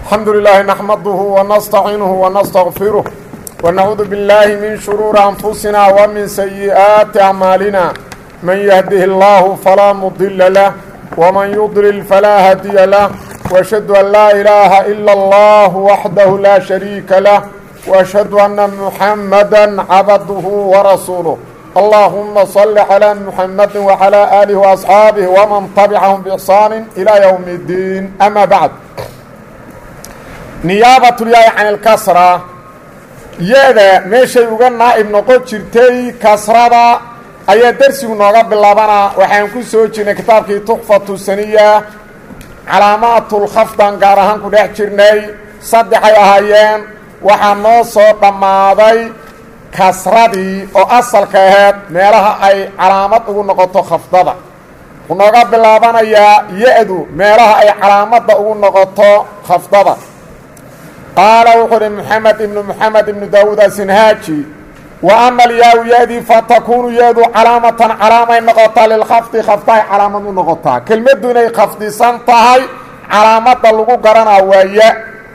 الحمد لله نحمده ونستعينه ونستغفره ونعوذ بالله من شرور أنفسنا ومن سيئات أعمالنا من يهده الله فلا مضل له ومن يضلل فلا هادي له وأشهد أن لا إله إلا الله وحده لا شريك له وأشهد أن محمدا عبده ورسوله اللهم صل على محمد وعلى آله وأصحابه ومن تبعهم بإحسان إلى يوم الدين أما بعد نيابة الياء عن الكسرة يادا ماشي uga naa'ib noqon jirtay kasrada ayaa darsigu nooga bilaabana waxaan ku soo jirnay kitaabkii tuxfatu saniya calaamatul khafdan gaar ahaan ku dhex jirnay saddex ay ahaayeen waxaa noo soo dhammaaday kasradii oo asalka ahayd meelaha ay calaamad ugu noqoto khafdada wuxuu nooga bilaabanayaa ya-du meelaha ay calaamadda ugu noqoto khafdada qaala wuxuu uhi maxamed ibnu daawuud asinhaaji wa ama alyaa-u ya-dii fatakuunu ya-du calaamatan calaamay noqotaa lilkhafdi khafdahay calaamad u noqotaa kelmaddu inay khafdisan tahay calaamadda lagu garanaa waaya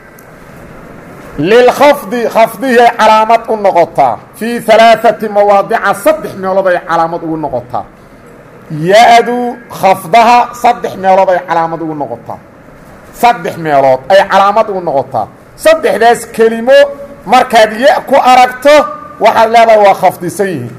lilkhafdi khafdihii calaamad u noqotaa fii alaaati mawaadica saddex meelood ay calaamad ugu noqotaa ya-du khafdaha saddex meelood ay calaamad ugu noqotaa saddex meelood ay calaamad ugu noqotaa saddexdaas kelimo markaad ya ku aragto waxaad leedahay waa khafdisan yihiin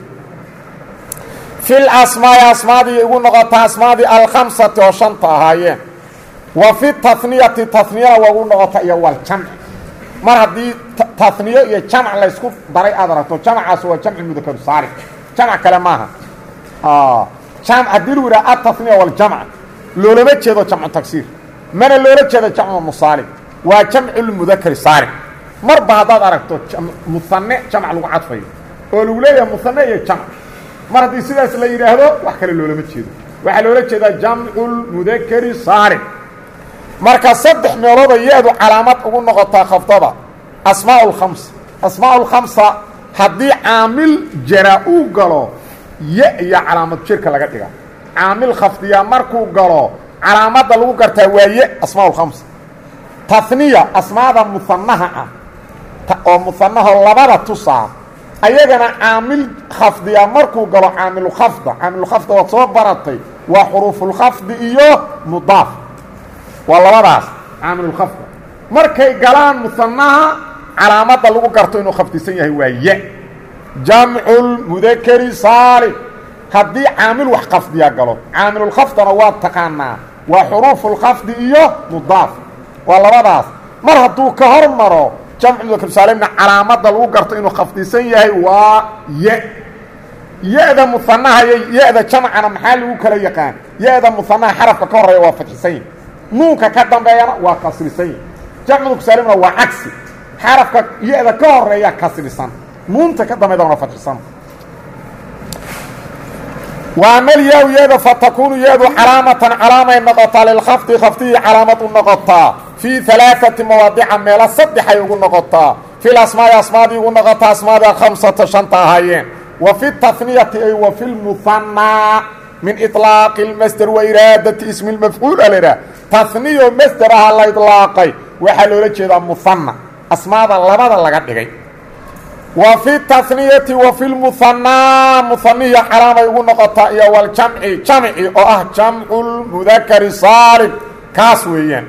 fil asmaai asmaadii ugu noqotaa asmaadii alkhamsati oo shanta ahaayeen wa fi taniyati taniyana waa ugu noqotaa iyo waljamci mar haddii taniyo iyo jamc laysku daray aad aragto jamcaas waa jamci mudakaru saalim jamc kale maaha haddii lagu yidhaha ataniya waljamc loolama jeedo jamcu tagsiir mana loola jeedo jamcu musaalim waa jamculmudakari saalim marba haddaad aragto muane jamc lagu cadfayo oo lagu leeyahay muane iyo jamc mar haddii sidaas la yidhaahdo wax kale loolama jeedo waxaa loola jeedaa jamculmudakari saalim marka saddex meelooda ya-du calaamad ugu noqotaa khafdada asmaa lkhamsa asmaa lkhamsa haddii caamil jara uu galo ya iyo calaamad jirka laga dhiga caamil khafdiya markuu galo calaamadda lagu gartaa waa ye asmaa lkhamsa taniya asmaada muanaha ah oo muanaho labada tusaa ayagana caamil khafdiya markuu galo caamilkhafda caamilkhafda waad soo baratay waa xuruufulkhafdi iyo mudaaf waa labadaas caamilulkhafda markay galaan muanaha calaamadda lagu garto inuu khafdisan yahay waa ye jamculmudakari saalim haddii caamil wax khafdiya galo caamilulkhafdana waa taqaanaa waa xuruufulkhafdi iyo mudaaf waa labadaas mar hadduu ka hor maro jamcu mudakar saalimna calaamadda lagu garto inuu khafdisan yahay waa ye ya-da muanaha iyo ya-da jamcana maxaa lagu kala yaqaan ya-da muanaha xarafka ka horeeya waa fadxisan yahi nuunka ka dambeeyana waa kasrisan yahi jamcu mudakar saalimna waa cagsi xarafka ya-da ka horeeya kasrisan nuunta ka dambeydana waa fadxisan waamalyaa ya-da fatakuunu ya-du calaamatan calaamay noqotaa lilkhafdi khafdihii calaamad u noqotaa fii alaaati mawaadica meelo saddexay ugu noqotaa fil asmaai asmaadii ugu noqotaa asmaadii alkhamsata shanta ahaayeen wa fi taniyati ay wa fi lmuhanaa min iطlaaqi اlmasder wa iraadati ismi lmafcuul alha taniyo masder aha la iطlaaqay waxaa loola jeedaa muhana asmaada labada laga dhigay wa fi taniyati wa fi lmuhanaa muhaniya calaamay ugu noqotaa iyo waljamci jamci oo ah jamcu lmudakari saalim kaas weeyaan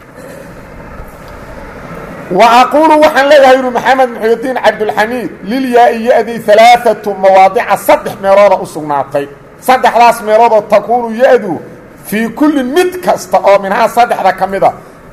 wa aquulu waxaan leeyahay yuri maxamed muxudiin cabdulxamiid lilyaa-i ya-dii alaaatu mawaadica saddex meelooda u sugnaatay saddexdaas meeloodoo takuunu ya-du fii kulli mid kasta oo minhaa saddexda ka mida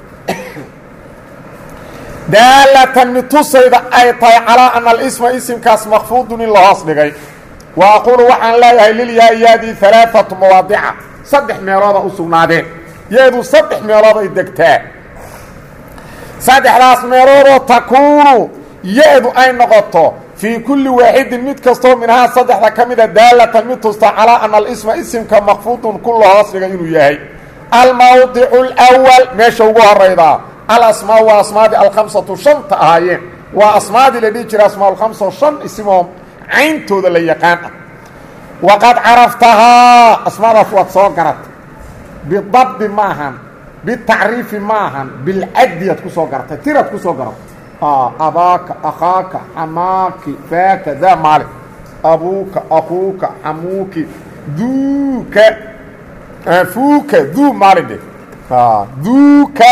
daalatan mid tusayda ay tahay calaa ana alisma isimkaas makfuudun in la hoos dhigay wa aquulu waxaan leeyahay lilyaa-i ya-dii alaaatu mawaadica saddex meelooda u sugnaadeen ya-du saddex meelood ay degtaa saddexdaas meeloodoo takuunu ya-du ay noqoto fii kulli waaxidin mid kastoo minhaa saddexda ka mida daalatan mid tusta calaa ana alisma isimka makfuudun ku la hoos dhigay inuu yahay almawdicu alwal meesha ugu horaydaa alasmaa waa asmaadii alkhamsatu shanta ahaayeen waa asmaadii la dhihi jira asmaa alkhamsa shan isimoo cayntooda la yaqaan ah waqad caraftahaa asmaadaas waad soo garatay bidabdi maahan بالتعريف maahan بالعد aad ku soo gartay tiraad ku soo garatay abaaka akhaaka xamaaki faaka daa maalin abuuka akuuka xamuuki duuka fuuka duu maalin de duuka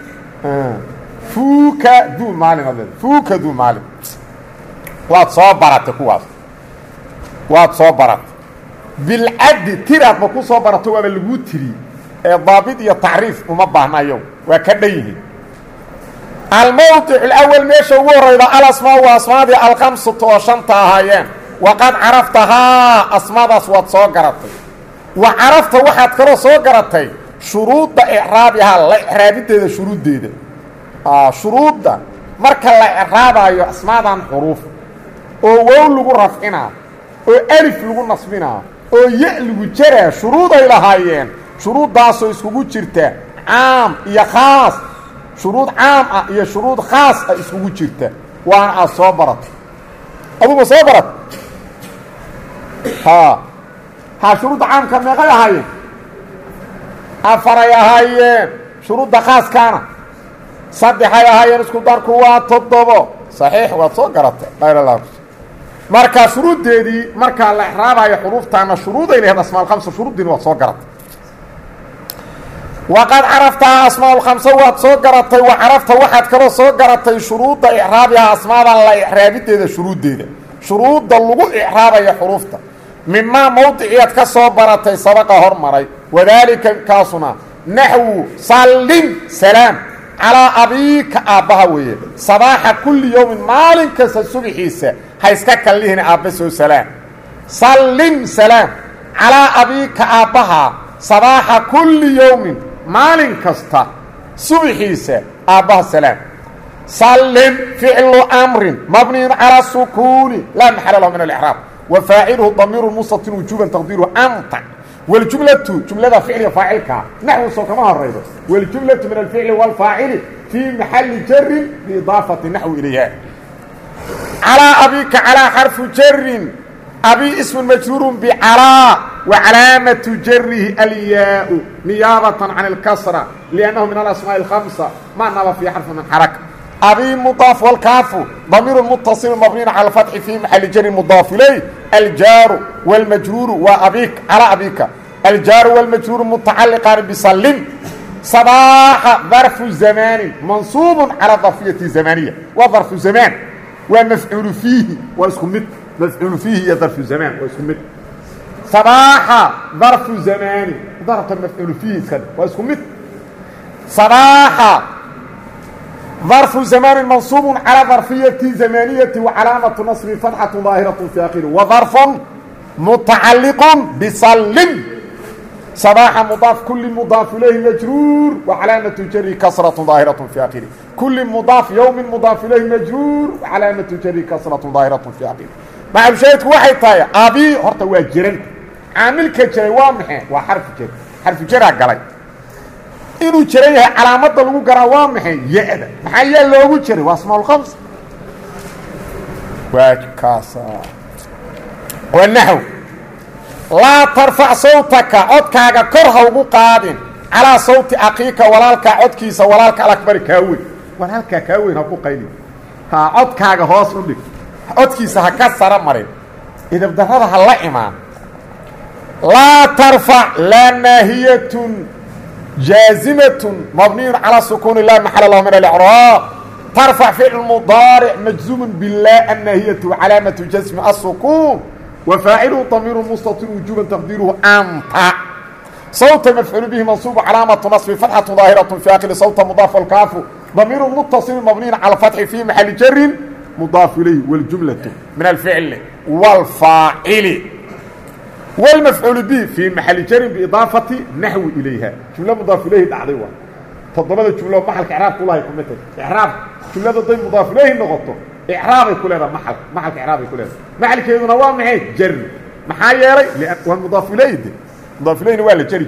fuuka duu maalin adeed fuuka duu maalin waad soo baratay kuwaas waad soo baratay bilcaddi tiraad ma ku soo baratay waaba lagu tiri ee daabit iyo tacriif uma baahnayo waa ka dhan yihiin almawdic alawal meesha ugu horeyda alasmaa waa asmaadii alkhamsatu oo shanta ahaayeen waqad caraftahaa asmaadaas waad soo garatay wa carafta waxaad kaloo soo garatay shuruudda icraabihaa la icraabideeda shuruuddeeda shuruudda marka la icraabayo asmaadan xuruuf oo wow lagu rafcinaa oo alif lagu nasbinaa oo ya lagu jaraa shuruuday lahaayeen shuruuddaasoo iskugu jirta caam iyo khaas shuruud caam ah iyo shuruud khaas ah iskugu jirta waana aad soo baratay adugu soo barat shuruudda caamka meeqay ahaayeen afaray ahaayeen shuruudda khaaskaana saddexay ahaayeen isku darku waa 7 saxiix waad soo garatay qaylalaa marka shuruuddeedii marka la ixraabayo xuruuftaana shuruuday leeyahay asmaa al-khamsa shuruuddiina waad soo garatay waqad caraftahaa asmaa al-khamsa waad soo garatay wa carafta waxaad kaloo soo garatay shuruudda icraabiha asmaada la icraabideeda shuruuddeeda shuruudda lagu icraabayo xuruufta mimaa mawdiciyaad ka soo baratay sabaqa hormaray wadaalika kaasuna naxwu sallim salaam calaa abiika aabbaha weeye sabaaxa kulli yowmin maalin kasta subaxiisa ha iska kallihin aabba soo salaam sallim salaam calaa abiika aabbaha sabaaxa kulli yowmin maalin kasta subaxiisa aabbaha salaam sallim ficlu amrin mabniyun calaa sukuuni laa maxala lahu min alixraab wa faaciluhu damiiru mustatir wujuuban taqdiiruhu anta waljumlatu jumlada ficliga faacilka naxwu soo kama horeydo waljumlatu min alficli waalfaacili fii maxalli jarin biidaafati naxwi ilayha calaa abiika calaa xarfu jarin أبي اسم مجرور بعلاء وعلامة جره الياء نيابة عن الكسرة لأنه من الأسماء الخمسة ما نبى في حرف من حركة أبي مضاف والكاف ضمير متصل مبني على الفتح في محل جر مضاف إليه الجار والمجرور وأبيك على أبيك الجار والمجرور متعلقان بسلم صباح ظرف زمان منصوب على ظرفية زمانية وظرف زمان ومفعول فيه واسكمت مفعول فيه هي ظرف زمان واسكمت صباح ظرف زمان ظرف المفعول فيه واسكمت صباح ظرف زمان منصوب على ظرفية زمانية وعلامة نصب فتحة ظاهرة في آخره وظرف متعلق بسلم صباح مضاف كل مضاف إليه مجرور وعلامة جره كسرة ظاهرة في آخره كل مضاف يوم مضاف إليه مجرور وعلامة جره كسرة ظاهرة في آخره مع بشيء واحد طايا أبي هرت واجرن عامل كجري وامحي وحرف جر حرف جر قلي إنه جري علامة لو جرا وامحي يأذى محيا لو جري واسمه الخمس وكاسا والنحو لا ترفع صوتك عدكاغا كرها وقادين على صوت أخيك ولالك عدكيس ولالك الأكبر كاوي ولالك كاوي هكو قيلي ها عدكاغا هوس ردك عدكيس هكسر مرين إذا بدهرها الله إيمان لا ترفع لا ناهية جازمة مبني على سكون الله محل الله من الإعراب ترفع فعل المضارع مجزوم بالله الناهية علامة جزم السكون وفاعله ضمير مستتر وجوبا تقديره أنت صوت مفعول به منصوب علامة نصب فتحة ظاهرة في آخر صوت مضاف الكاف ضمير متصل مبني على فتح في محل جر مضاف إليه والجملة من الفعل والفاعل والمفعول به في محل جر بإضافة نحو إليها جملة مضاف إليه دعوة تضمن الجملة محل إعراب كلها يكون مثل إعراب جملة ضمن مضاف إليه نغطه إعرابي كلها محل إعرابي كلها محل كيدو نوام معي جر محايري لأن والمضاف إليه دي مضاف إليه نوال جري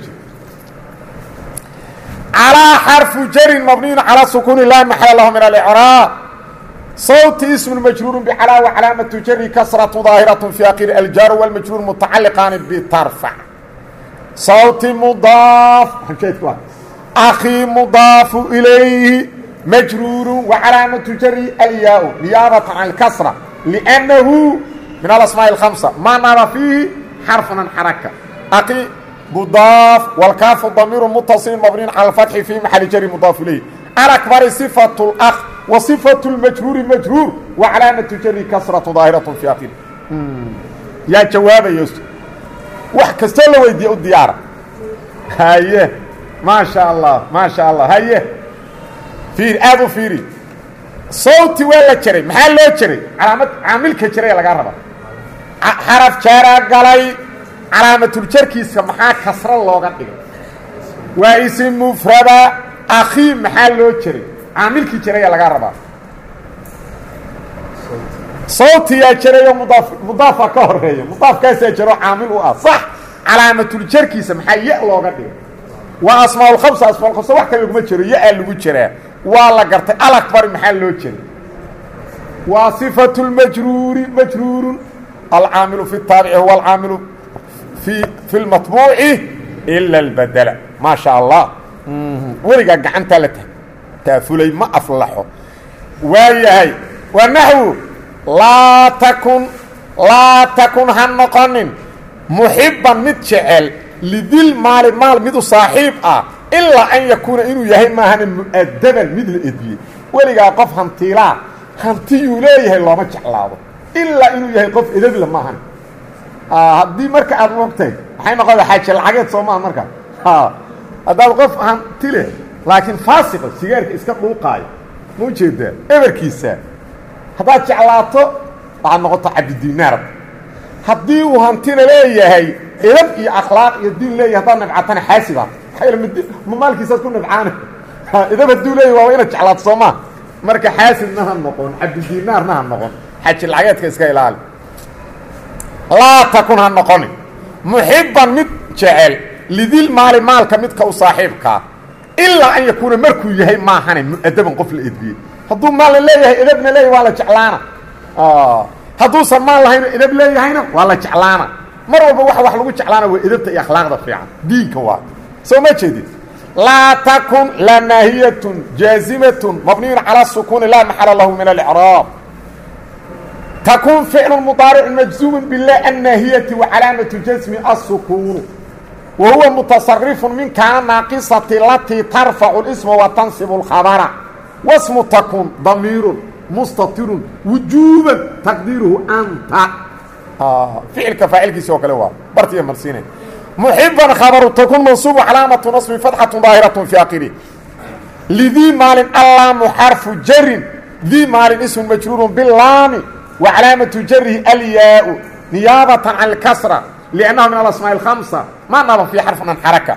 على حرف جر مبني على سكون الله محل الله من الإعراب صوت اسم المجرور بعلا وعلامة جر كسرة ظاهرة في آخر الجار والمجرور متعلقان بترفع صوت مضاف حمشيت كوان أخي مضاف إليه مجرور وعلامة جره الياء نيابة عن الكسرة لأنه من الأسماء الخمسة ما نرى فيه حرف من حركة أخي مضاف والكاف ضمير متصل مبني على الفتح في محل جر مضاف إليه الأكبر صفة الأخ وصفة المجرور مجرور وعلامة جره كسرة ظاهرة في آخره يا جواب يوسف وحكست له ويدي الديارة هايه ما شاء الله ما شاء الله هايه فير ابو فيري صوتي ولا جري maxaa loo jiray calaamad caamilka jiray laga raba xaraf jara galay calaamatul jarkiisa maxaa kasra looga dhigay waa ism mufrada akhi maxaa loo jiray caamilki jiray laga raba صوتي يا جري مضاف ka horeeyo mudaafkaas jiro caamil u ah صح calaamatul jarkiisa maxaa ya looga dhigay waa asmaa'ul khamsa wax kale lagu jiro ya lagu jiraa ولا قرت الأكبر محل لوجه وصفة المجرور مجرور العامل في الطابع هو العامل في المطبوع إلا البدل ما شاء الله ورقا قعنت لك تافلي ما أفلحه وياهي والنحو لا تكن هنقن محبا متشعل لذي المال مدو صاحب إلا أن يكون إنه يهي ما هن مؤدبا مثل إدبي ولقى قف هنتيلا هنتيو ليه الله ما جعلاده إلا إنه يهي قف إدبي لما هن هدي مركة أدوكتين حين قال حاجة الحاجات صومها مركة هذا القف هنتيله لكن فاسق سيجارك إسكت موقعي مو جدا إبركيسا هذا جعلاته بعد نقطة عبد الدينار هدي وهنتينا ليه يهي إدب أخلاق يدين ليه هذا نبعتنا حاسبا ممالكيساad ku nabcaana idaba duulay waa ina jeclaad Soomaa marka xaasidnaha noqon abdi diinaarna noqon xajil lageedka iska ilaali la takuna noqon muhibban mid jecel lidil maalka midka u saaxiibka illa an yakuna markuu yahay ma ahane adaban qof la idbiye haduu maal leeyahay idabna leeyahay waa la jeclaana haduu samaan lahayn idab leeyahayna waa la jeclaana mar walba wax lagu jeclaana waa idabta iyo akhlaaqda fiican diinka waa سو ما جديد لا تكن لا ناهية جازمة مبني على السكون لا محل له من الإعراب تكون فعل مضارع مجزوم بالله الناهية وعلامة جزم السكون وهو متصرف من كان ناقصة التي ترفع الاسم وتنصب الخبر واسم تكون ضمير مستتر وجوبا تقديره أنت فعل كفاعل سوى كلوا برتي مرسينه محبا خبر تكون منصوب علامة نصب فتحة ظاهرة في آخره لذي مال اللام حرف جر ذي مال اسم مجرور باللام وعلامة جره الياء نيابة عن الكسرة لأنه من الأسماء الخمسة ما نرى في حرف من حركة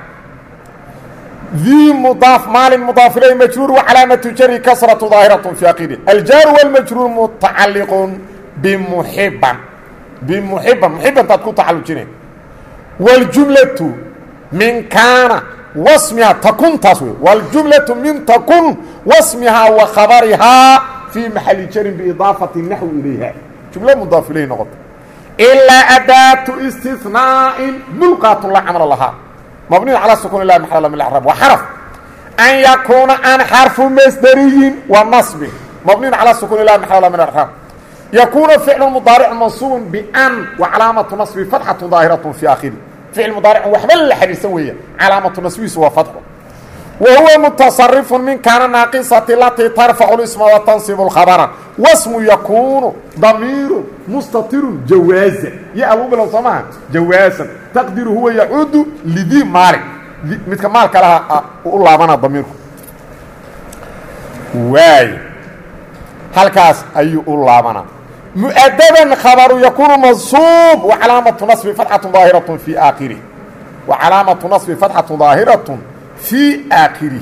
ذي مضاف مال مضاف إليه مجرور وعلامة جره كسرة ظاهرة في آخره الجار والمجرور متعلق بمحبا محبا تكون تعلق والجملة من كان واسمها تكون تصوير والجملة من تكون واسمها وخبرها في محل جر بإضافة النحو إليها جملة مضاف إليه نقط إلا أداة استثناء ملقاة الله عمر لها مبني على السكون الله محل من الإعراب وحرف أن يكون عن حرف مصدري ونصب مبني على السكون الله محل من الإعراب يكون فعل مضارع منصوب بأن وعلامة نصب فتحة ظاهرة في آخره فعل مضارع وحبل حديثوية علامة نصبه وفتحه وهو متصرف من كان ناقصة التي ترفع الاسم وتنصب الخبر واسم يكون ضمير مستتر جوازا يا أبو بلو سماها جوازا تقدير هو يعود لذي مالك مثل مالك لها الله منا ضميركم واي هل كاس أي الله منا مؤدبا خبر يكون منصوب وعلامة نصب فتحة ظاهرة في آخره وعلامة نصب فتحة ظاهرة في آخره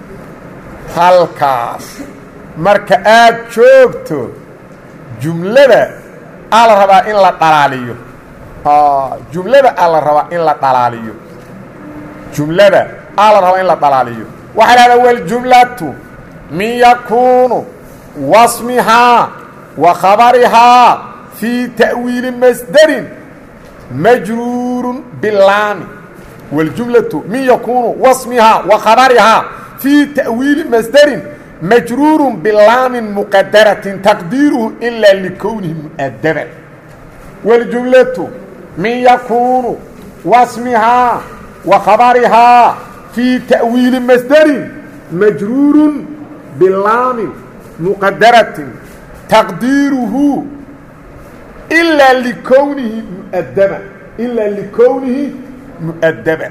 halkaas marka aad joogto jumlada ala rabaa in la dhalaaliyo jumlada ala rabaa in la dhalaaliyo jumlada ala rabaa in la dhalaaliyo waxa la wal jumlatu min yakunu wasmiha wa khabariha fi ta'wil masdar majrur bil lam والجملة من يكون واسمها وخبرها في تأويل مصدر مجرور بلام مقدرة تقديره إلا لكونه مؤدبا والجملة من يكون واسمها وخبرها في تأويل مصدر مجرور بلام مقدرة تقديره إلا لكونه مؤدبا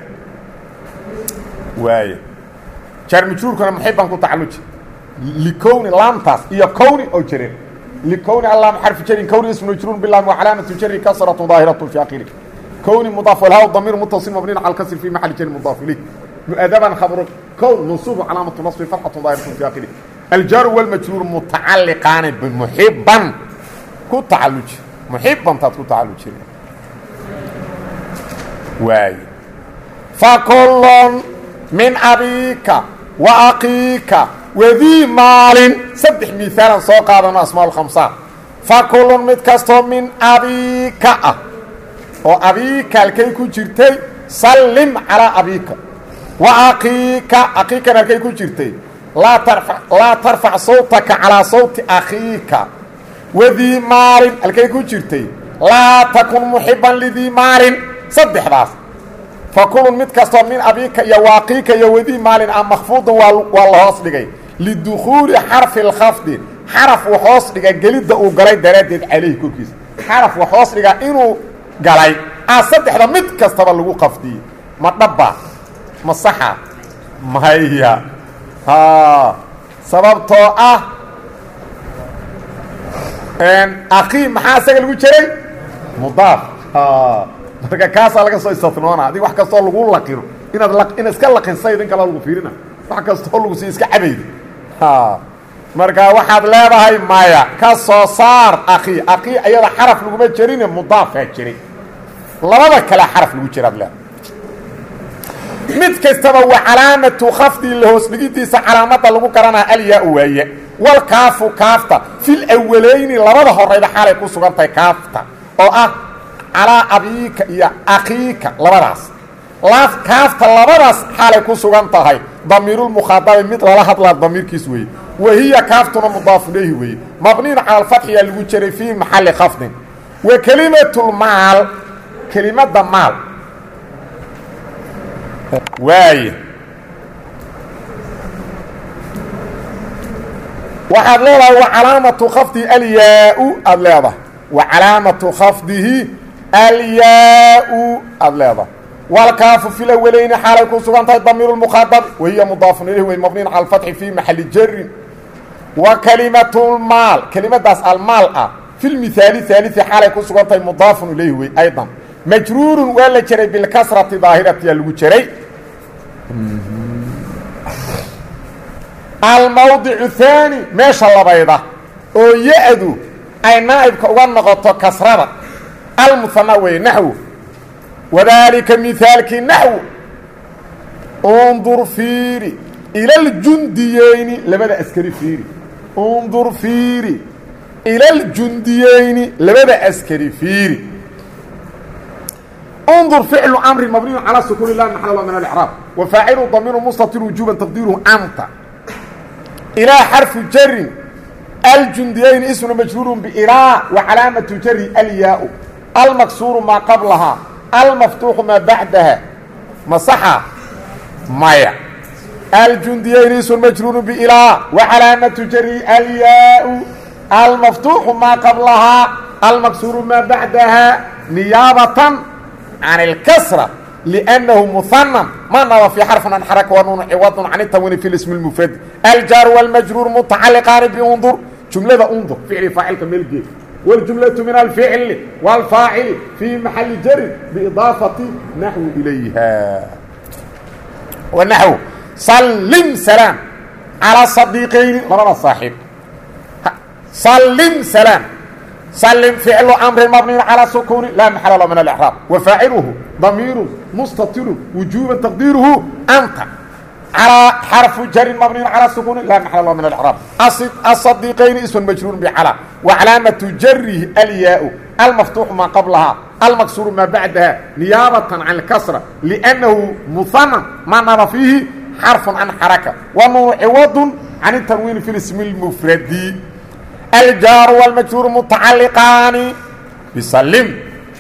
واي جار مجرور كنا محبا كنت تعلج لكون لامتاس إيا كوني أو جرين لكون الله حرف جرين كوني اسم مجرور بالله وعلامة جري كسرة ظاهرة في آخره كوني مضاف له الضمير متصل مبني على الكسر في محل جر مضاف إليه مؤدبا خبر كون منصوب علامة النصب فتحة ظاهرة في آخره الجار والمجرور متعلقان بمحبا كنت تعلج محبا تكون تعلج واي فكل من أبيك وأخيك وذي مال صدح مثالا سوقا اسماء الخمسة فكل متكستو من أبيك وأبيك الكيكو جرتي سلم على أبيك وأخيك الكيكو جرتي لا ترفع صوتك على صوت أخيك وذي مال الكيكو جرتي لا تكن محبا لذي مال صدح راس فكل متكستو من أبيك يا واقيك يا وذي مال مخفوض والله أصدقائي لدخول حرف الخفض حرف وحوص لغا قليد او قلي درادد عليه كوكيس حرف وحوص لغا انو قلي صدح دا متكستو لغو قفدي ما طبع ما صحة ما هي سببتو ان اخي محاسق لغو جري مضاف marka kaasa laga soo istafnoona hadii wax kasto lagu laqiro in iska laqin sayid in kala lagu fiirina wax kasto lagu si iska cabeey marka waxaad leedahay maya ka soo saar akhi ayada xaraf lagu ma jirin mudaaf jiri labada kala xaraf lagu jiraad la mid kastaba wa calaamatu khafdi lahoos dhigidiisa calaamada lagu qarana alya waaya wal kaafu kaafta fil awwalayn labada horeyda xalay ku sugantay kaafta oo على أبيك يا أخيك لبراس لاف كافت لبراس حالة كسوغانتهاي ضمير المخاطب مثل لحظ لا ضمير كسوي وهي كافتنا مضاف إليه وي مبني على الفتح المجري في محل خفض وكلمة المال كلمة المال واي واحد لولا وعلامة خفض الياء الليضة وعلامة خفضه الياء الليضة والكاف في الأولين حال يكون سبحانه ضمير المخاطب وهي مضاف إليه ومبني على الفتح في محل جر وكلمة المال كلمة داس المال في المثال الثالث حال يكون سبحانه مضاف إليه أيضا مجرور ولا جري بالكسرة ظاهرة الوجري الموضع الثاني ما شاء الله بيضة ويأذو أي نائب كوانغطو كسرة المثنوي نحو وذلك مثالك نحو انظر فيري إلى الجنديين لماذا أسكري فيري انظر فيري إلى الجنديين لماذا أسكري فيري انظر فعل أمر مبني على سكون الله محل من الإعراب وفاعل ضمير مستتر وجوبا تقديره أنت إلى حرف جر الجنديين اسم مجرور بإراء وعلامة جر الياء المكسور ما قبلها المفتوح ما بعدها مصحة مايا الجنديين اسم مجرور بإراء وعلامة جر الياء المفتوح ما قبلها المكسور ما بعدها نيابة عن الكسرة لأنه مثنى ما نوى في حرف عن حركة ونون عوض عن التنوين في الاسم المفرد الجار والمجرور متعلقان بانظر جملة انظر فعل فاعل كملجي والجملة من الفعل والفاعل في محل جر بإضافة نحو إليها والنحو سلم سلام على الصديقين مرة صاحب سلم سلام سلم فعل أمر مبني على سكون لا محل له من الإعراب وفاعله ضمير مستتر وجوبا تقديره أنت على حرف جر مبني على سكون لا محل له من الإعراب الصديقين اسم مجرور بعلى وعلامة جره الياء المفتوح ما قبلها المكسور ما بعدها نيابة عن الكسرة لأنه مثنى ما نرى فيه حرف عن حركة والنون عوض عن التنوين في الاسم المفرد الجار والمجرور متعلقان بسلم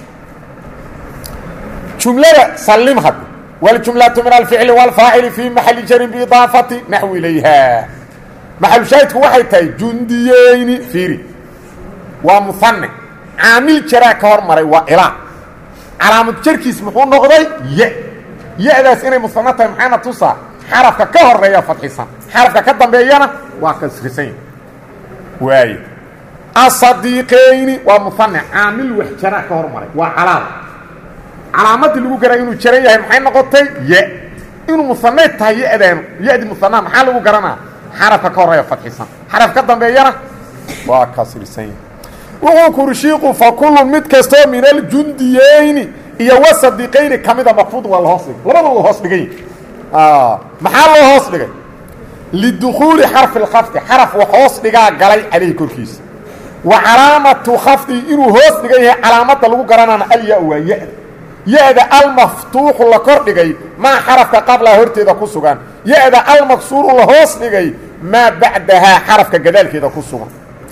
جملة سلمها والجملة من الفعل والفاعل في محل جر بإضافة نحو إليها محل شاهد هو حيث جنديين فيري ومثنى عامل جرا كهرمري وإله علامة جركيس محو نقضي يأداس إني مثنى محانا توسع حرفك كهرية فتحسان حرفك كدن بيانا وكسرسين واي الصديقين ومثنى عامل وحجرا كهرمري وعلامة علامات اللي قرأ إنه جريها محانا نقضي إنه مثنى تهي يأدي مثنى محانا قرأنا حرفك كهرية فتحسان حرفك كدن بيانا وكسرسين وقول شيخ فكل متكستو من الجنديين iyo wasadiqayni kamida maqfud wal hoosig labada hoos dhigay maxaa loo hoos dhigay lidukhuli harf al-khafd harf wa hoos dhiga galay ali korkiis wa alamatu khafdi inuu hoos dhigay calaamada lagu garanana al-ya wa ya-da al-maftuh la kor dhigay ma harfka qabla horteeda ku sugan ya-da al-maksur la hoos dhigay ma ba'daha harfka gadaalkeeda ku sugan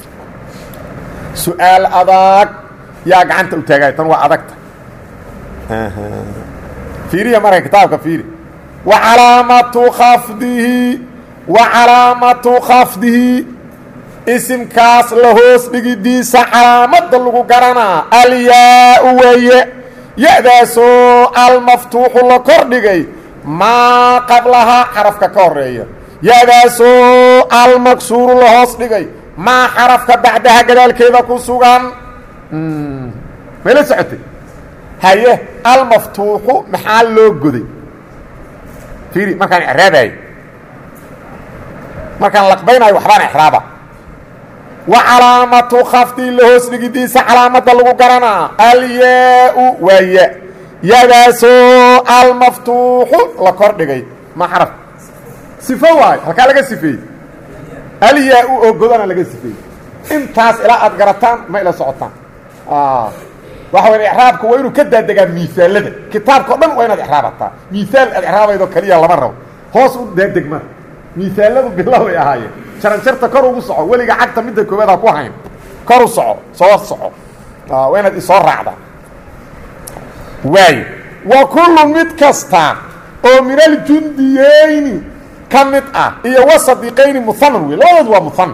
su'aal adag ya gacanta u taagay tan waa adagta فيري يا مرة كتابك فيري وعلامة خفضه اسم كاس لهوس بجديس علامة اللغو قرنا الياء وياء يأدسو المفتوح لكردقي ما قبلها حرف كورية يأدسو المكسور لهوس بجي ما حرف بعدها قدال كذا كسوغان ماذا سعتي هايه المفتوح محل لو غدي فيري ما كان اعرابي ما كان لقبيناي وحبان احرابا وعلامه خفض له سجديس علامه لو غرنا الياء وياء يداسو المفتوح لا كوردغي ما حرف صفه واي halka laga sifay الياء oo godana laga sifay intaas ila aad garataan ma ila socotaan waxa weey ihraabku waa inuu ka daadaga miisaalada kitaabka dhan waa inaad ihraabata miisaal aad ihraabeydo kaliya lama rabo hoos u daadagma miisaaladu bilow ay ahaayeen jaranjarta kor ugu soco waliga cagta midda koobaad ku hayn kor u soco soco waa inaad isoo raacda waay wa kullu mid kasta oo min al jundiyayn kamid iyo wasadiqayn muthanna labadu waa muthanna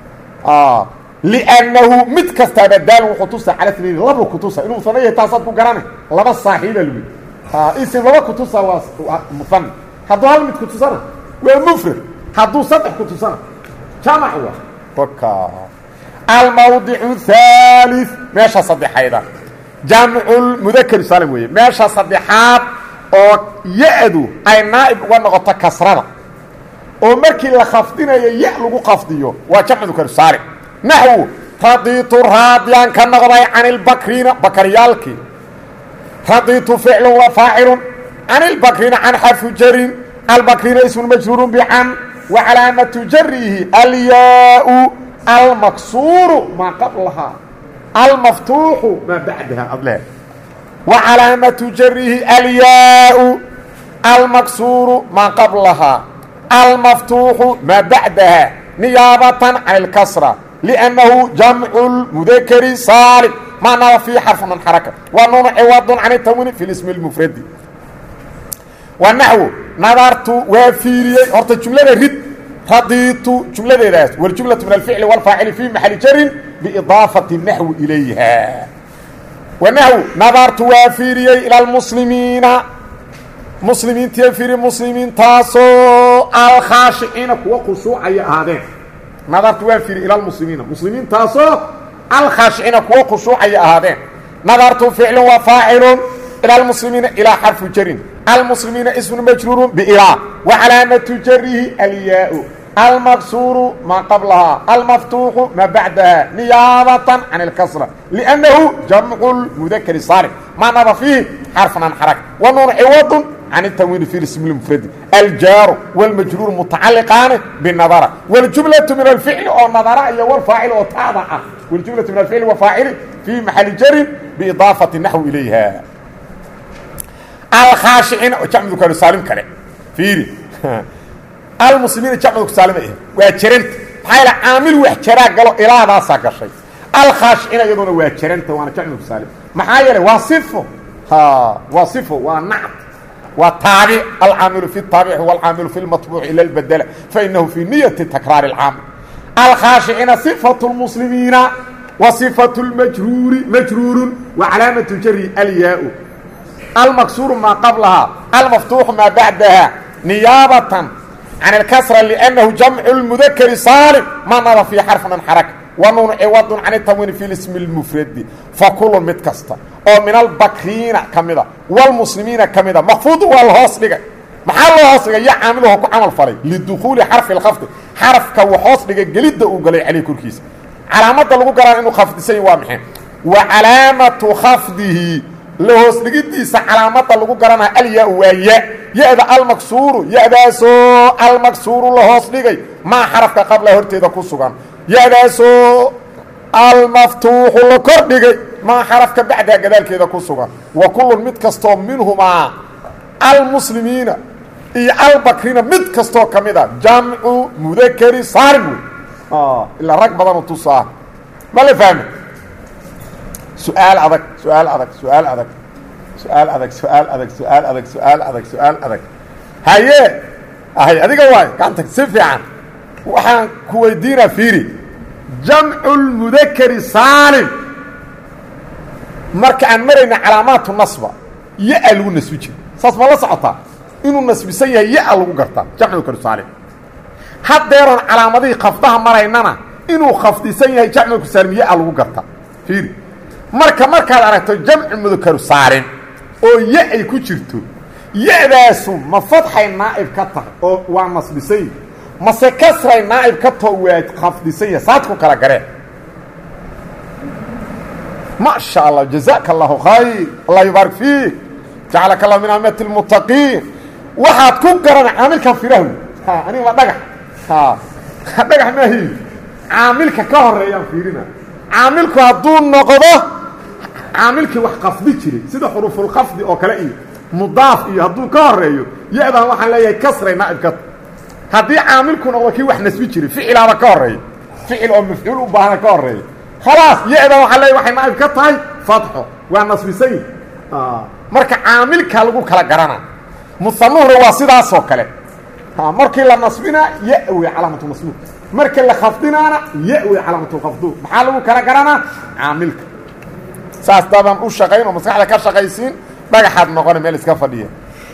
لأنه متكسر بدال وخطوص على اثنين لبو كتوصة إنه مصنية تاسد بقرانه لبا صاحبة لبي اسم لبا كتوصة مصنع هدو هل متكتوصة ومفرد هدو سطح كتوصة جمع هو فكا الموضع الثالث ماشا صديح هيدا جمع المذكر سالم ويه ماشا صديحات او يأدو اي نائب ونغطى كسرنا ومركي لخفضين يألغو قفضيو وجمع ذكر سالم نحو رضيت راضيا كنغضي عن البكرين بكريالك رضيت فعل وفاعل عن البكرين عن حرف جر البكرين اسم مجرور بعن وعلامة جره الياء المكسور ما قبلها المفتوح ما بعدها قبلها وعلامة جره الياء المكسور ما قبلها المفتوح ما بعدها نيابة عن الكسرة لأنه جمع المذكر صالح معنى في حرف من حركة والنون عوض عن التنوين في الاسم المفرد والنحو نظرت وفيري هرت الجملة رد رضيت جملة راس والجملة من الفعل والفاعل في محل جر بإضافة النحو إليها والنحو نظرت وفيري إلى المسلمين مسلمين تيفيري مسلمين تاسو الخاشعين وخشوع هذين نظرت وافر إلى المسلمين مسلمين تاسو الخاشعين وخشوع هذين نظرت فعل وفاعل إلى المسلمين إلى حرف جر المسلمين اسم مجرور بإلى وعلامة جره الياء المكسور ما قبلها المفتوح ما بعدها نيابة عن الكسرة لأنه جمع المذكر صالح ما نظر فيه حرف عن حركة ونون عوض عن التنوين في الاسم المفرد الجار والمجرور متعلقان بالنظر والجملة من الفعل والنظر هي والفاعل والتابع والجملة من الفعل والفاعل في محل جر بإضافة النحو إليها الخاشعين جمع ذكر سالم كله فيري المسلمين جمع ذكر سالم إيه وجرنت حيل عامل وحجرا قالوا إلى هذا ساق شيء الخاشعين يدون وجرنت وأنا جمع ذكر سالم محايل وصفه وصفه ونعت والتابع العامل في التابع هو العامل في المطبوع إلى البدلة فإنه في نية تكرار العامل الخاشعين صفة المسلمين وصفة المجرور مجرور وعلامة الجر الياء المكسور ما قبلها المفتوح ما بعدها نيابة عن الكسرة لأنه جمع المذكر سالم ما نرى في حرف من حركة ونون عوض عن التموين في الاسم المفرد فكل متكسر او من البكرين كمدا والمسلمين كمدا مخفوض والهوس دغ محل هوس دغ يا عامله ku amal falay lidkhul harf al-khafd harfka waxoos dhiga galida uu galay cali kurkiisa calaamada lagu garan inuu khafdisay waa maxay wa alamatu khafdihi lahos dhigidiisa calaamada lagu garana aliya waaya yaada al-maksuru yaadaaso al-maksuru lahos dhigay ma harfka qabla horteeda ku sugan yaadaaso المفتوح لكردغي ما حرف بعد قدال كده كسوغا وكل متكستو منهما المسلمين اي البكرين متكستو كميدا جمع مذكر سالم الا رك بدن تصا ما له فهم سؤال عدك سؤال عدك سؤال عدك سؤال عدك سؤال عدك سؤال عدك سؤال عدك سؤال عدك هي اديك واي كانت سفيان waxaan ku weydiina fiiri جمع المذكر سالم marka aan marayna calaamatu nasba ya lagu nasbi jiro saas ma la socota inuu nasbisan yahay ya lagu garta jamcu mudhakkar saalim hadeeran calaamadii khafdaha maraynana inuu khafdisan yahay jamcu mudhakkar saalim ya lagu garta fiiri markaad aragto jamcu mudhakkar saalim oo ya ay ku jirto ya-daasu ma fadxay naa'ib ka tahay oo waa nasbisan ما سكسر نائب كتوات خفضيسيه سادكو كلا غري ما شاء الله جزاك الله خير الله يبارك فيك جعلك الله من امه المتقين واحد كو غران عامل كفيره اني ما دغخ دغخ ما هي عاملك كهريان فيرنا عاملك هدو نقضه عاملك wax qafdi jiray sida xuruful qafdi oo kale iyo mudaaf iyo hadu ka horeeyo yaada waxa leeyahay kasray naa'ibka هذه عاملكم وكي واحد نسبي جري فعل على كوري فعل او مفعول وباهنا كوري خلاص يأذا وحلي waxay naib ka tahay fatxo waa nasbisay marka caamilka lagu kala garana musannuhu waa sidaas oo kale markii la nasbina yawi calaamatu nasbuk markii la khafdinaana yawi calaamatu khafdu maxaa lagu kala garana caamilka saas daban u shaqeyn oo maskaxda ka shaqeysiin dhagaxad noqon meel iska fadhiya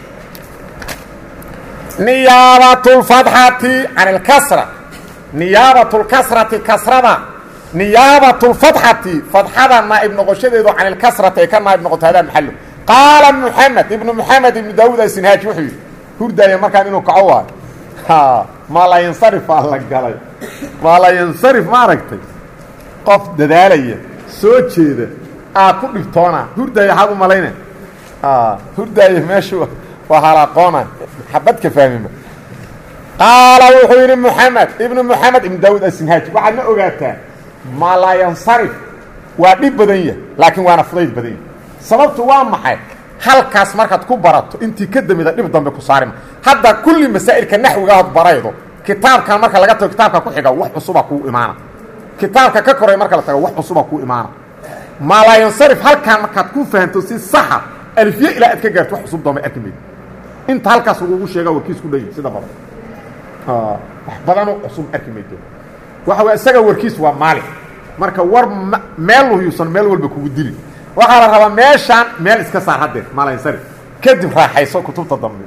نيابة الفتحة عن الكسرة نيابة الكسرة كسرة نيابة الفتحة فتحة نائب نقشده عن الكسرة كان نائب نقش هذا محله قال محمد ابن محمد ابن داود السنهاج وحي هردا يا كان انه كعوه ما لا ينصرف الله قال ما لا ينصرف ما ركتي قف دداليه سو جيده ku dhigtoona hurda ya habu malayna hurda ya meeshu وهلاقونا حبتك فاهمه قال وحير محمد ابن محمد ابن داود السنهاج وعدنا اوغاتا ما لا ينصرف وادي بدنيه لكن وانا فضيل بدنيه سببته waa maxay halkaas markaad ku barato intii ka damida dib dambe ku saarim hadda kulli masaa'ilka nahwiga had baraydo kitaabka marka laga tago kitaabka ku xiga wax cusub ku imaana kitaabka ka koray marka la tago wax cusub ku imaana ma la yansarif halkaan markaad ku fahanto si sax alfiya ila aad ka gaarto wax cusub dambe arkimid inta halkaas ugu sheega warkiis ku dheeyay sida badan wax badan oo cusub arkimid waxa isaga warkiis waa maali marka war meel uu yuusan meel walba kugu dili waxa la rabaa meeshan meel iska saar hadda ma la yansarif kadib raaxayso kutubta dambe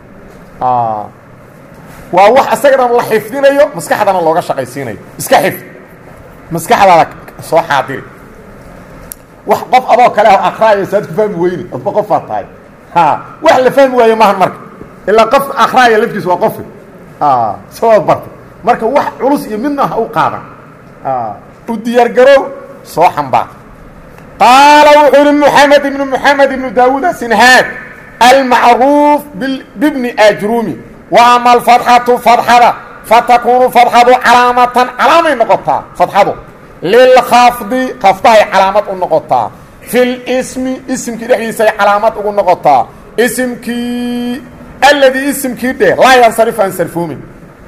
waa wax asagana la xifdinayo maskaxdana looga shaqaysiinayo iska xifd maskaxdaada soo xaadir wax qof adoo kale oo aqraaya saad ku fahmi weyni adba qof faataay wax la fahmi waayo maahan marka ila qof aqraaya laftiis waa qof soo barta marka wax culus iyo midna u qaadan u diyaar garow soo xambaa قال وحول محمد بن داود السنهاج المعروف بابن أجرومي وأما الفتحة فتحة فتكون فتحة علامة نقطة فتحة للخفض خفضها علامة النقطة في الاسم اسمكي دحيسا علامات ugu noqotaa اسمكي الذي اسمكي ده لا ينصرف عن صرفومين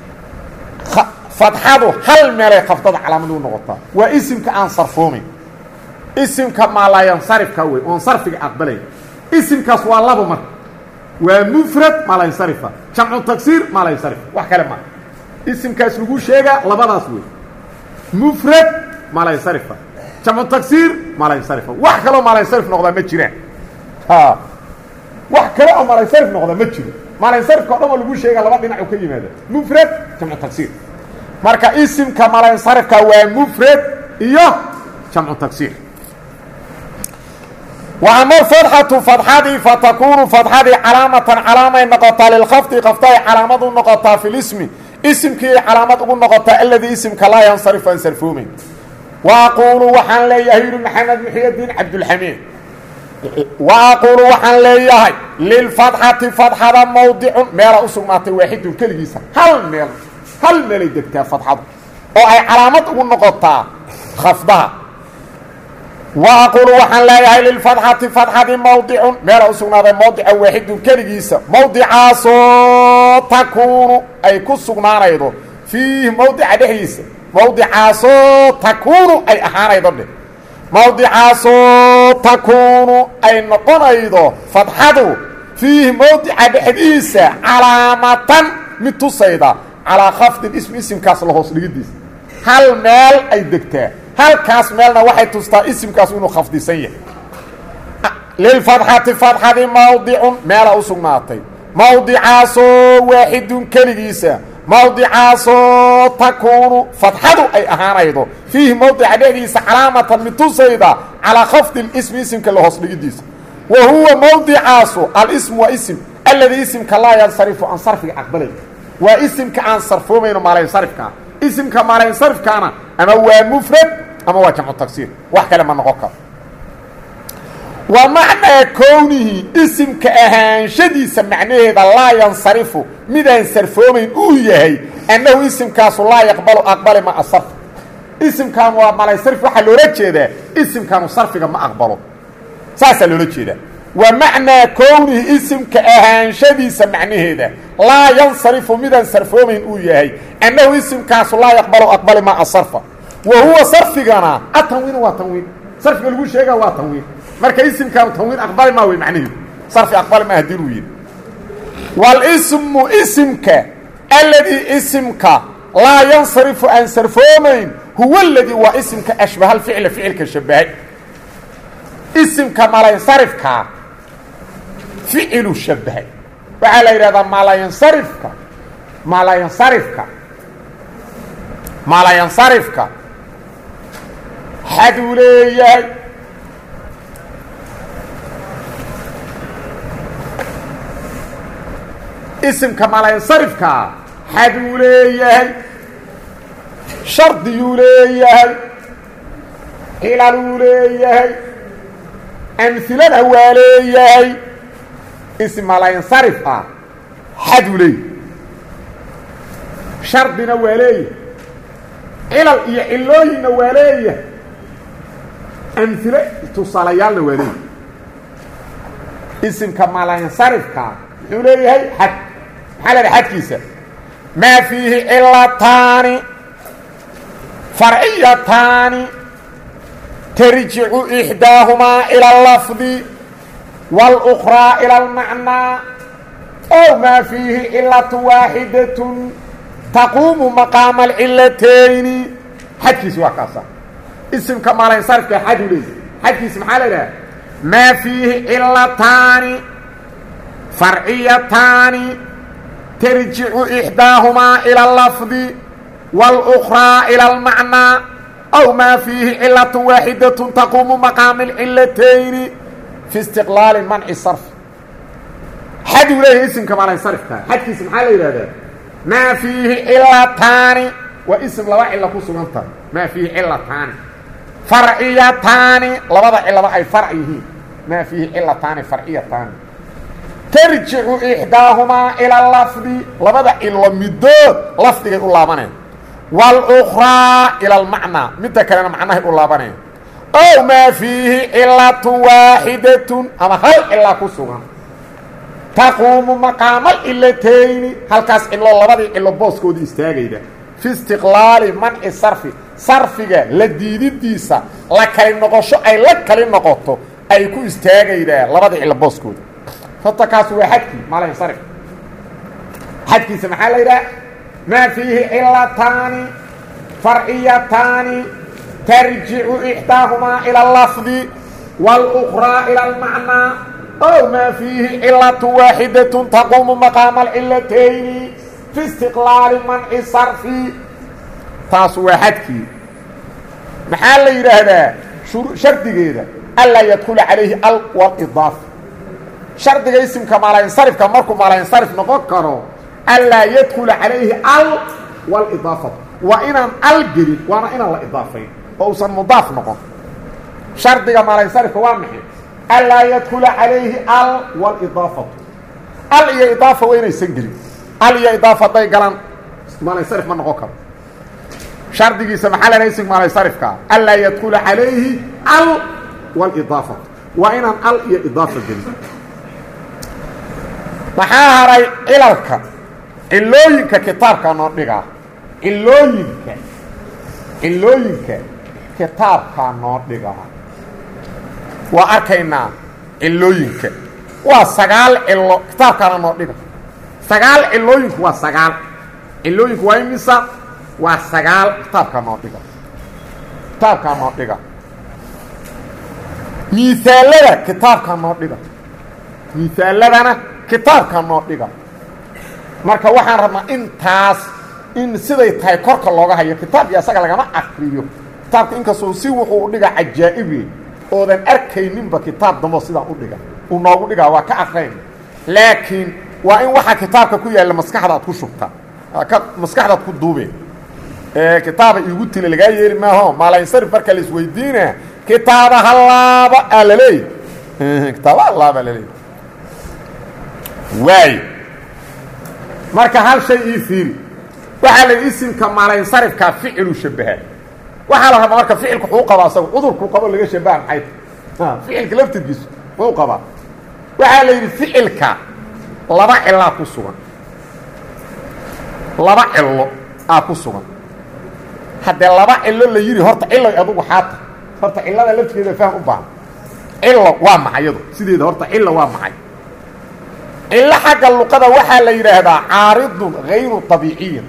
فتحه هل ميل خفضه علامه ugu noqotaa waa اسمك aan صرفومين اسمك ما لا ينصرف كوي وانصرفك اقبلي اسمكاس waa labo mar waa mufrad ما لا ينصرف جمع تكسير ما لا ينصرف wax kale ma اسمكاس lagu sheega labadaas way mufrad ما لا ينصرف جمع تكسير ما لا ينصرف wax kale ما لا ينصرف noqda ma jiraan ha wax kale ما لا ينصرف noqda ma jiro ما لا ينصرف ka dhamo lagu sheega laba dhinac ka yimaada mufrad جمع تكسير marka اسمka ما لا ينصرف ka waa mufrad iyo جمع تكسير وأما الفتحة فتحة فتكون فتحة علامة نقطة للخفض خفضة علامة نقطة في الاسم اسم كي علامة نقطة الذي اسمك لا ينصرف انصرفوا منه وأقول وحن ليهير محمد محي الدين عبد الحميد وأقول وحن ليهي للفتحة فتحة موضع ميرا أسمات واحد كالجيسة هل ميل يدكتها فتحة وأي علامة نقطة خفضها وأقول وحن لا يهي للفتحة فتحة موضع ميرا أسمات موضع واحد كالجيسة موضع تكون أي كسغنان أيضا فيه موضع دحيسة موضع تكون أي أحان أيضا موضع تكون أي نقون أيضا فتحة فيه موضع دحيسة علامة متصيدة على خفض الاسم اسم كاس الله سليديس هل مال أي دكتا هل كاس مالنا واحد تستا اسم كاس إنه خفض سيء للفتحة فتحة موضع مال أسماتي موضع واحد كالجيسة موضع تكون فتحة أي أهان أيضا فيه موضع ديس علامة متصيدة على خفض الاسم اسم كالله سليديس وهو موضع الاسم واسم الذي اسم كلا ينصرف عن صرف أقبله واسم كأن صرفه منه ما لا ينصرف كان اسم كما لا ينصرف كان أما هو مفرد أما هو جمع التكسير وحكى لما نغوكا ومعنى كونه اسم كأهان شديس معناه لا ينصرف ماذا ينصرفه من أوهيه أنه اسم كاس لا يقبل أقبل ما الصرف اسم كان ما لا ينصرف وحا لورجه ده اسم كان صرف ما أقبله ساسا لورجه ده ومعنى كونه اسم كأهان شديس معناه ده لا ينصرف ماذا ينصرفه من أوهيه أنه اسم كاس لا يقبل أقبل ما الصرف وهو صرف جنا التنوين وتنوين صرف لغو شيغا وا تنوين marka ismka tanwiin aqbal ma way macnaheedu sarfi aqbal ma hadiruyin wal ismu ismka alladhi ismka la yansarifu an sarfumayn huwa alladhi wa ismka ashbaha al fi'l fi'lka shabaha ismka ma la yansarifka fi'lu shabaha wa ala irada ma la yansarifka ma la yansarifka haduliyay اسم كما لا ينصرف حدوليه شرطيوليه حلالوليه امثله هواليه اسم لا ينصرف حدوليه شرطنا واليه حلال يحلوين واليه امثله تصاليان واليه اسم كما لا ينصرف حدوليه حد حلال حدكيسة ما فيه علتان فرعيتان ترجع إحداهما إلى اللفظ والأخرى إلى المعنى أو ما فيه علة واحدة تقوم مقام العلتين حدكيس وكاسا اسم كما لا ينصرف كحدولي حدكيس محالة ما فيه علتان فرعيتان ترجع إحداهما إلى اللفظ والأخرى إلى المعنى أو ما فيه علة واحدة تقوم مقام العلتين في استقلال منع الصرف حد له اسم كما لا يصرف حد اسم حاله هذا ما فيه علتان واسم لا إلا كسمنت ما فيه علتان فرعيتان لبدا إلا أي فرعيه ما فيه علتان فرعيتان ترجع إحداهما إلى اللفظ لبدا إلا مدود لفظه الله بنين والأخرى إلى المعنى متى كان معناه الله بنين أو ما فيه علة واحدة أما هل إلا كسوغا تقوم مقام الإلتين هل كاس إلا لبدي إلا بوسكو دي استاغيدا في استقلال منع الصرف صرفك لديدي ديسا لكالي نقوشو أي لكالي نقوتو أي كو استاغيدا لبدي إلا بوسكو دي فتكاس وحدكي ما لا ينصرف حدكي سمحا ليدا ما فيه علتان فرعيتان ترجع إحداهما إلى اللفظ والأخرى إلى المعنى أو ما فيه علة واحدة تقوم مقام العلتين في استقلال منع الصرف تاسو واحدكي محل يرهدا شرط كده ألا يدخل عليه ال والإضافة شرط اسم كما لا ينصرف كمركم ما لا ينصرف نفكروا ألا يدخل عليه ال والإضافة وإن الجريد وأنا إن الإضافين فأوصل مضاف نقوم شرط كما لا ينصرف وامحي ألا يدخل عليه ال والإضافة ال هي إضافة وين يسجل ال هي إضافة طي قلن ما لا ينصرف من نقوم شرط يسمح لنا اسم ما لا ينصرف ألا يدخل عليه ال والإضافة وإن ال هي إضافة جريد maxaa ilalka ilooyinka kitaabka noo dhiga ilooyinka kitaabka noo dhiga waa arkaynaa ilooyinka waa 9 ilo kitaabka noo dhiga 9 ilooyinku waa 9 ilooyinku waa imisa waa 9 kitaabka noo dhiga miisaalada kitaabka noo dhiga miisaaladana kitaabka noo dhiga marka waxaan rabnaa intaas in siday tahay korka looga hayo kitaab iyo asaga lagama aqriyo kitaabka inkastoo si wuxuu u dhiga ajaa'ibi oodan arkayninba kitaab damo sida u dhiga uu noogu dhiga waa ka aqrayn laakiin waa in waxa kitaabka ku yaala maskaxda aad ku shubta ka maskaxda ku duubeen kitaaba igu tile laga yeeri maaho maalayn sarif marka la isweydiina kitaaba halaaba alalay kitaaba halaaba alalay واي marka hal shay ii fiiri waxa la isimka maalayn sarifka ficil shabaha waxa la rabaa marka ficilku wuxuu qabaa asagu udurku qabo laga shabaha maxay ficilka laftigiisu wuxuu qabaa waxa la yiri ficilka laba ila ku sugan laba ilo ku sugan hadda laba ilo la yiri horta ilo adigu xaata horta ilada laftigeeda faham u baahan ilo waa maxayadu sideeda horta ilo waa maxay إلا حق اللقطة وحا ليرهدا عارض غير طبيعي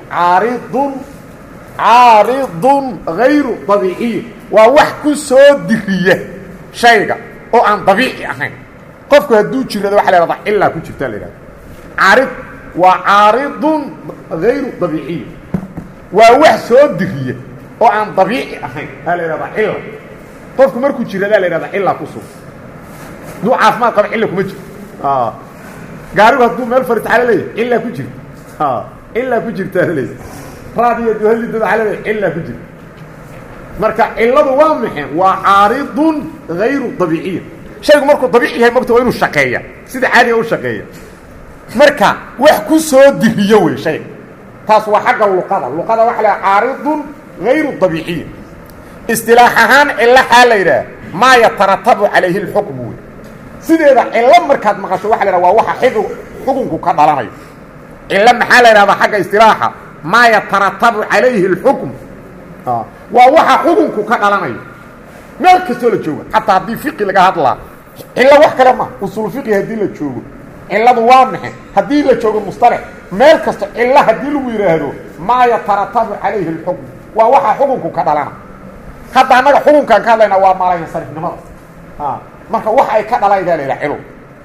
عارض غير طبيعي ووحكو سودكية شيء أو عن طبيعي أخين قفكو هدو جيرهدا وحا ليرهدا إلا كو جبتا ليرهدا عارض وعارض غير طبيعي ووح سودكية أو عن طبيعي أخين هل ليرهدا إلا قفكو مركو جيرهدا ليرهدا إلا كو سود دو عافمان قبع إلا كو مجي gaarigu haduu meel farid xalalay illa ku jir illa ku jirta halay raadiyo duhalid xalalay illa ku jir marka illadu waa maxay waa aaridun ghayru tabiici shaygu markuu tabiici yahay mabta waa inuu shaqeeyo sida caadi u shaqeeyo marka wax ku soo dihiyo way shay taas waa xagga luqada wax la aaridun ghayru tabiici istilaahan illa xalayra ma yatarattabu alayhi al-hukm sideeda illa markaad maqasho waxa la yiraahdaa waa waxa xukunku ka dhalanayo illa maxaa la yiraahdaa xagga istilaaha ma yatarattabu alayhi al-hukm waa waxa xukunku ka dhalanayo meel kastoo la joogo hatta hadii fiqi laga hadlaa illa wax kale ma usul fiqi hadii la joogo illadu waa maxay hadii la joogo mustalah meel kasto illa hadii lagu yiraahdo ma yatarattabu alayhi al-hukm waa waxa xukunku ka dhalanayo hadda anaga xukunkan ka hadlayna waa maalayn sarifnimada marka wax ay ka dhalayda leeyahay ilo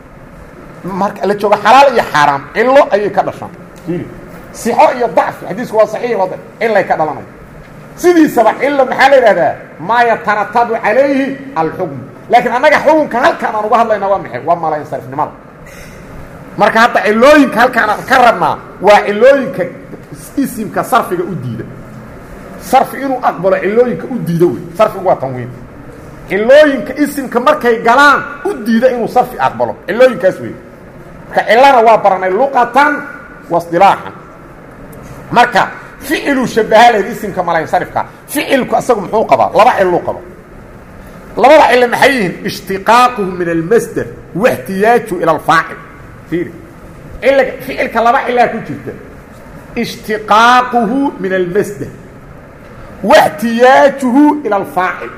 marka la joogo xalaal iyo xaraam ilo ay ka dhashaan sixo iyo dacf xadiisku waa saxiix wada illa ka dhalanay sidii sabab illa maxaa la yiraahdaa ma yatarattabu alayhi al-hukm laakiin anaga xukunka halkaan aan uga hadlayna waa maxay waa maalayn sarifnimada marka hadda ilooyinka halkaan ka rabnaa waa ilooyinka isimka sarfiga u diida sarfi inuu aqbalo ilooyinka u diida way sarfigu waa tanwiin ilooyinka isimka markay galaan u diida inuu sarfi aqbalo ilooyinkaas way ka ilana waa baranay luqatan wasdilaahan marka ficilu shabaha leh isimka malayn sarifka ficilku asagu muxuu qabaa laba ilo qaba labada cilla maxay yihiin ishtiqaaquhu min almasdar واحتياجه إلى الفاعل فيري فعل كلابا إلا كجرت اشتقاقه من المصدر واحتياجه إلى الفاعل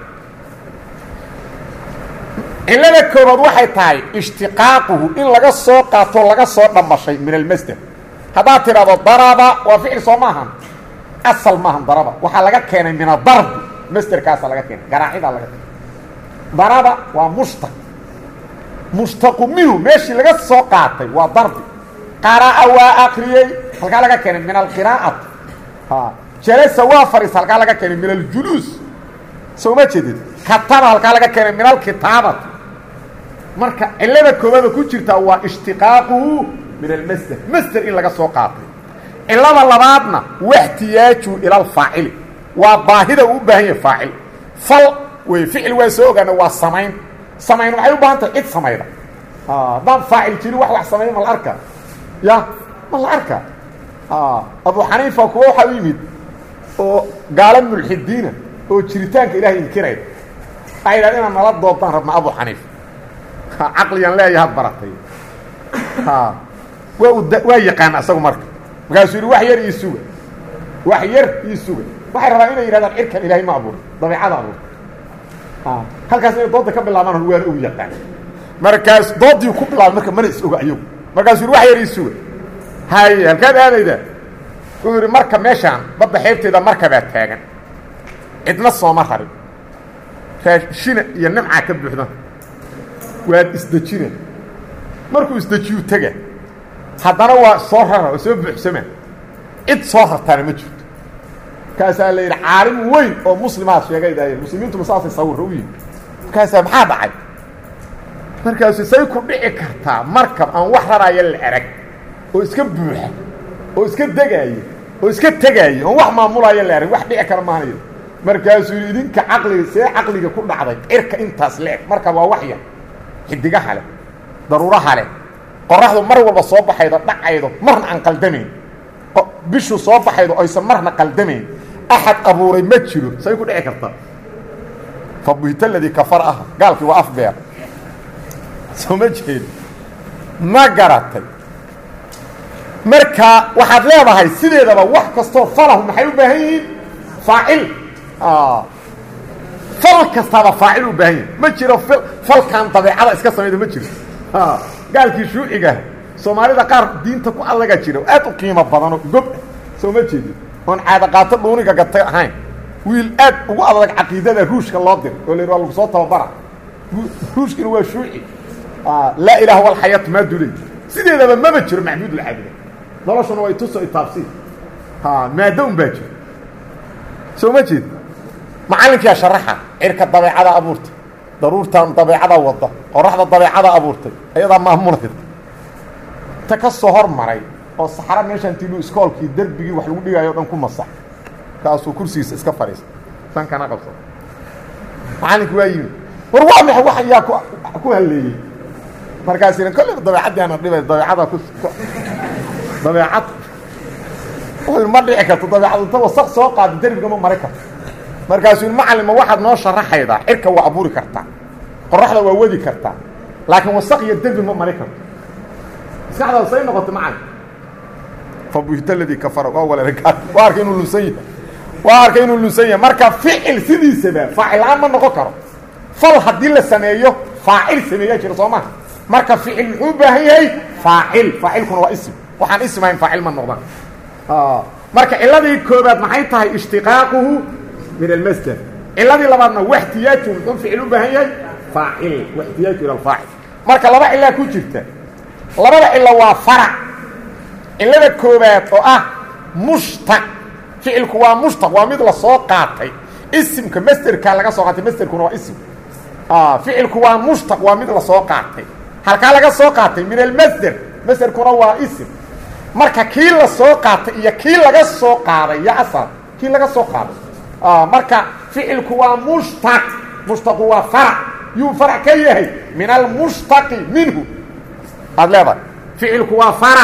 إلا كوباد waxay tahay اشتقاقه إن laga soo qaato laga soo dhamashay من المصدر هذا ترى ضرب وفعل صماها أصل ما هم ضرب waxa laga keenay من الضرب مصدر kaas laga keenay garaacida laga ضرب ومشتق مشتق منه ماشي لغا سو قاطي وا ضرب قراء واقري halka laga keenay min alqiraa'at جلس وافرس halka laga keenay min aljulus soo ma jeedid kataba halka laga keenay min alkitaabah marka ilada koobada ku jirta waa ishtiqaaquhu min almasdar masdar in laga soo qaatay ilada labaadna wahtiyaaju ila alfaa'il waa baahida u baahan yahay faa'il fal way fi'il waa soo ogaana waa samayn samayn waxay u baahan tahay cid samayda dad faa'il jiri wax sameeyay mal arka ya mal arka abu xaniifa kuwa waxa uu yimid oo gaalan mulxidiina oo jiritaanka ilaahay inkiray ay raadina nala doobtaan rabna abu xaniif aqliyan leeyahay baratay waa yaqaan asagu markaas uu wax yar isuga waxay rabaan inay yiraahdaan irkan ilaahay ma abuur dabeecada abuur halkaas ay doodda ka bilaabaan waa uu yaqaan markaas doodii ku bilaabay marka mana is oga ayagu markaas uu wax yar isuga hay halkaad aadayda uu yiri marka meeshaan badda xeebteeda markaba taagan idna soo ma harin raashina iyo nimca ka buuxda waa isdajina markuu isdajiyo taga haddana waa soo rara oo soo buuxsama cid soo hartana ma jirto kaasaa la yidhi caalim weyn oo muslimaad sheegaydaay muslimiintu masaasay sawir u yihiin kaasaa maxaa dhacay markaasuu say ku dhici kartaa markab aan wax raraya la arag oo iska buuxa oo iska degaaya oo iska tagaaya oo wax maamulaya la arag wax dhici kara maanayo markaasuu idinka caqliga see caqliga ku dhacday cirka intaas leeg marka waa waxya xidigaha leh daruuraha leh qoraxdu mar walba soo baxaydo dhacaydo marna aan qaldamayn bishu soo baxaydo aysan marna qaldamayn أحد أبوري مجلو سيكون إيه كرتا فبهت الذي كفر قال في وأفبير سو مجهل ما قرأت مركا واحد لابا هاي سيدي دابا واحد كستور فلهم محيو بهين فاعل فل كستابا فاعل بهين مجلو فل كان طبيعة اسكا سميدو مجلو قال كي شو إيقاه سومالي دا قار دينتا كو ألغا جيرو آتو قيمة بدانو قب سو مجهل on caada qaato dhuuniga gatay ahayn wiil aad ugu adag aqeedada ruushka loo dir oo leeyahay lagu soo tababara ruushkina waa shuuci la ilaaha wal hayat ma dulay sideedaba ma jiro macbuud la caabud noloshuna way tuso taafsiir maadaam baaji soo ma jeed macallinka sharaxa irka dabeecada abuurta daruurtan dabeecada wada qoraxda dabeecada abuurtay ayada maamulka ta ka soo hormaray oo saxara meeshan tiilu iskoolkii darbigi wax lagu dhigayo dhan ku masax kaasoo kursigiisa iska fariis tan kana qabso macalinku waa yimid war waa maxay wax yaa ku haleeyay markaas inaan kulli dabeecadii aan dhibay dabeecada ku dabeecad oo ma dhici karto dabeecadu ta wasaq soo qaad darbiga ma maray karto markaas uu macallin waxaad noo sharaxayda irka waa abuuri kartaa qoraxda waa wadi kartaa laakiin wasaq iyo darbi ma maray karto saxda say noqoto macallin فبهت الذي كفر أول ركعت واركينو لسيه مركا فعل سيدي سبا فاعل عام من نقكر فال حدي لسميه فاعل سميه جرى صوما مركا فعل حبه هي فاعل كن اسم وحان اسمين فاعل من نقدر مركا الذي كوبات maxay tahay اشتقاقه من المصدر الذي لبنا واحتياجه من فعل به هي فاعل واحتياجه الى الفاعل مركا لبا الا ku jirta labada illa waa farac إلا كوبات مشتق فعلك هو مشتق ومثل سوقاتي اسم كمستر كان لغا سوقاتي مستر كون هو اسم فعلك هو مشتق ومثل سوقاتي هل كان لغا سوقاتي من المصدر مستر كون هو اسم marka kii la soo qaatay iyo kii laga soo qaaday ya asal kii laga soo qaaday marka ficilku waa mushtaq waa fara yu fara ka yahay min al mushtaq minhu adlaba ficilku waa fara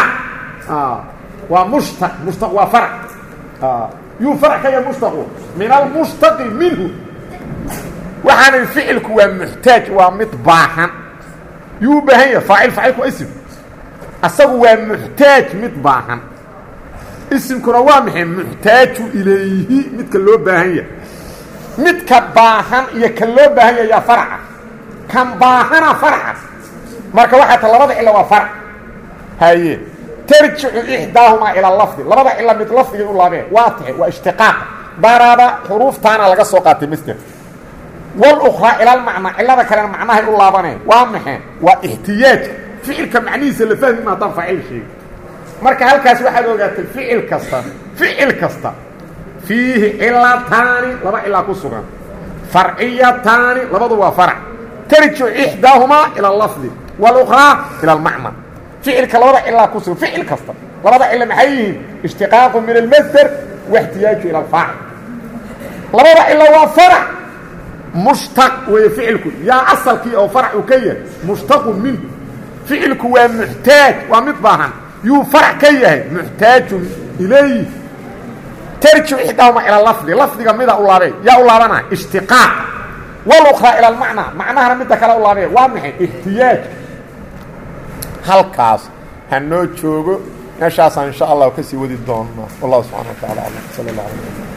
ومشتق وفرع يفرع كي مشتق من المشتق منه waxaan ficilku waa muxtaaj waa mid baahan yuu baahan yahay faacilku ism asagu waa muxtaaj mid baahan ismkuna waa maxay muxtaaju ilayhi midka loo baahan yahay midka baahan iyo kan loo baahan yahay yaa farca kan baahana farca marka waxaa ta labada cilo waa farc haye tarjicu ixdaahumaa ila lafdi labada cilo mid lafdigay u laabeen waa tahay waa ishtiqaaq daraba xuruuftaana laga soo qaatay masder والاخرى الى المعنى الا كلام معناها الله بنه وامحه واحتياج فعل معنيسه لفهم ما ضاف فاعل شيء marka halkaas waxa loo gaatay ficil kasta fihi illatani laba ila ku sugan far'iyatani labadu waa farc tarju ihdahuma ila al-lafz wal ukhra ila al-ma'na ficil labada ila ku sugan ficil kasta labada ila maxay ishtiqaq min al-masdar wa ihtiyaj ila al-fa'il labada ila waa farc مشتق وفعلك يا أصلك أو فرع كيه مشتق منه فعلك ومحتاج ومطبعا يو فرع كيه محتاج إليه ترجع إحداهما إلى اللفظ لفظ قميدة الله بي يا الله بنا اشتقاق والأخرى إلى المعنى معناها رميدك على الله بي وامحي احتياج هالكاس هنو تشوغو نشاسا إن شاء الله وكسي ودي الدون والله سبحانه وتعالى صلى الله عليه وسلم